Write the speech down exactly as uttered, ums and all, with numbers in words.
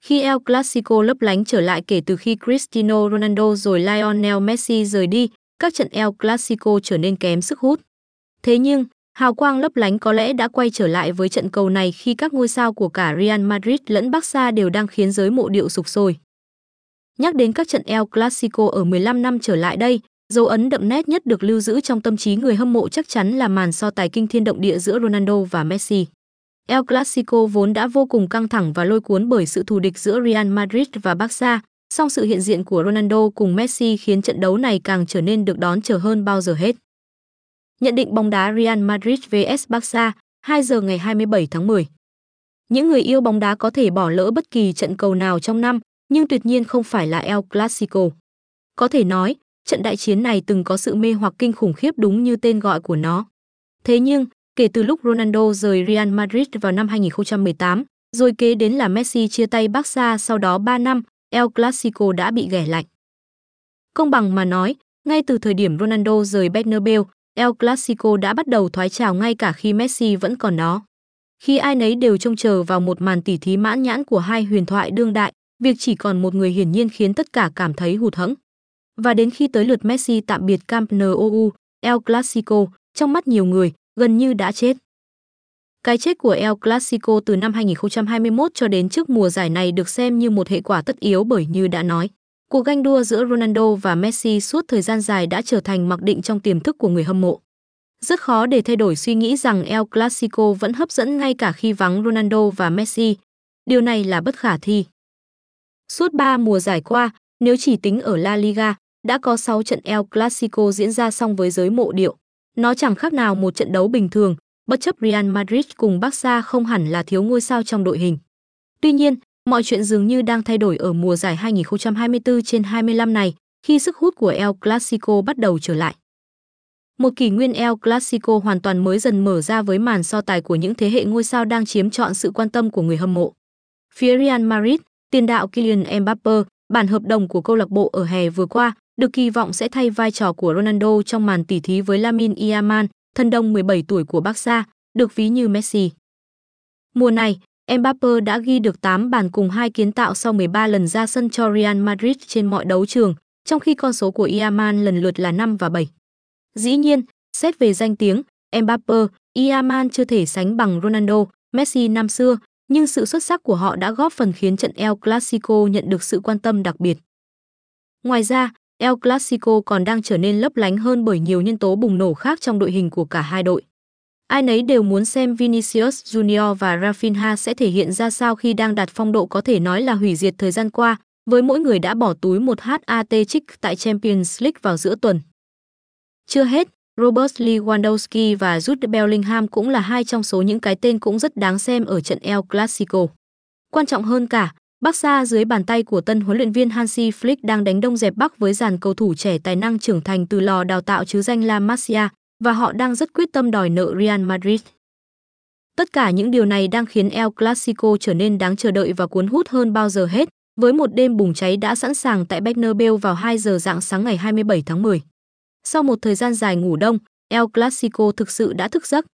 Khi El Clasico lấp lánh trở lại kể từ khi Cristiano Ronaldo rồi Lionel Messi rời đi, các trận El Clasico trở nên kém sức hút. Thế nhưng, hào quang lấp lánh có lẽ đã quay trở lại với trận cầu này khi các ngôi sao của cả Real Madrid lẫn Barca đều đang khiến giới mộ điệu sục sôi. Nhắc đến các trận El Clasico ở mười lăm năm trở lại đây, dấu ấn đậm nét nhất được lưu giữ trong tâm trí người hâm mộ chắc chắn là màn so tài kinh thiên động địa giữa Ronaldo và Messi. El Clasico vốn đã vô cùng căng thẳng và lôi cuốn bởi sự thù địch giữa Real Madrid và Barca, song sự hiện diện của Ronaldo cùng Messi khiến trận đấu này càng trở nên được đón chờ hơn bao giờ hết. Nhận định bóng đá Real Madrid vs Barca, hai giờ ngày hai mươi bảy tháng mười. Những người yêu bóng đá có thể bỏ lỡ bất kỳ trận cầu nào trong năm, nhưng tuyệt nhiên không phải là El Clasico. Có thể nói, trận đại chiến này từng có sự mê hoặc kinh khủng khiếp đúng như tên gọi của nó. Thế nhưng, kể từ lúc Ronaldo rời Real Madrid vào năm hai nghìn không trăm mười tám, rồi kế đến là Messi chia tay Barca sau đó ba năm, El Clasico đã bị ghẻ lạnh. Công bằng mà nói, ngay từ thời điểm Ronaldo rời Bernabeu, El Clasico đã bắt đầu thoái trào ngay cả khi Messi vẫn còn đó. Khi ai nấy đều trông chờ vào một màn tỉ thí mãn nhãn của hai huyền thoại đương đại, việc chỉ còn một người hiển nhiên khiến tất cả cảm thấy hụt hẫng. Và đến khi tới lượt Messi tạm biệt Camp Nou, El Clasico, trong mắt nhiều người, gần như đã chết. Cái chết của El Clasico từ năm hai nghìn không trăm hai mươi mốt cho đến trước mùa giải này được xem như một hệ quả tất yếu bởi như đã nói, cuộc ganh đua giữa Ronaldo và Messi suốt thời gian dài đã trở thành mặc định trong tiềm thức của người hâm mộ. Rất khó để thay đổi suy nghĩ rằng El Clasico vẫn hấp dẫn ngay cả khi vắng Ronaldo và Messi. Điều này là bất khả thi. Suốt ba mùa giải qua, nếu chỉ tính ở La Liga, đã có sáu trận El Clasico diễn ra xong với giới mộ điệu. Nó chẳng khác nào một trận đấu bình thường, bất chấp Real Madrid cùng Barca không hẳn là thiếu ngôi sao trong đội hình. Tuy nhiên, mọi chuyện dường như đang thay đổi ở mùa giải hai nghìn không trăm hai mươi tư trên hai mươi lăm này, khi sức hút của El Clasico bắt đầu trở lại. Một kỷ nguyên El Clasico hoàn toàn mới dần mở ra với màn so tài của những thế hệ ngôi sao đang chiếm trọn sự quan tâm của người hâm mộ. Phía Real Madrid, tiền đạo Kylian Mbappe, bản hợp đồng của câu lạc bộ ở hè vừa qua, được kỳ vọng sẽ thay vai trò của Ronaldo trong màn tỉ thí với Lamine Yamal, thân đông mười bảy tuổi của Barca, được ví như Messi. Mùa này, Mbappe đã ghi được tám bàn cùng hai kiến tạo sau mười ba lần ra sân cho Real Madrid trên mọi đấu trường, trong khi con số của Yamal lần lượt là năm và bảy. Dĩ nhiên, xét về danh tiếng, Mbappe, Yamal chưa thể sánh bằng Ronaldo, Messi năm xưa, nhưng sự xuất sắc của họ đã góp phần khiến trận El Clasico nhận được sự quan tâm đặc biệt. Ngoài ra, El Clasico còn đang trở nên lấp lánh hơn bởi nhiều nhân tố bùng nổ khác trong đội hình của cả hai đội. Ai nấy đều muốn xem Vinicius Junior và Rafinha sẽ thể hiện ra sao khi đang đạt phong độ có thể nói là hủy diệt thời gian qua, với mỗi người đã bỏ túi một hat-trick tại Champions League vào giữa tuần. Chưa hết, Robert Lewandowski và Jude Bellingham cũng là hai trong số những cái tên cũng rất đáng xem ở trận El Clasico. Quan trọng hơn cả, Barca dưới bàn tay của tân huấn luyện viên Hansi Flick đang đánh đông dẹp Bắc với dàn cầu thủ trẻ tài năng trưởng thành từ lò đào tạo chứ danh La Masia, và họ đang rất quyết tâm đòi nợ Real Madrid. Tất cả những điều này đang khiến El Clasico trở nên đáng chờ đợi và cuốn hút hơn bao giờ hết, với một đêm bùng cháy đã sẵn sàng tại Bernabeu vào hai giờ rạng sáng ngày hai mươi bảy tháng mười. Sau một thời gian dài ngủ đông, El Clasico thực sự đã thức giấc.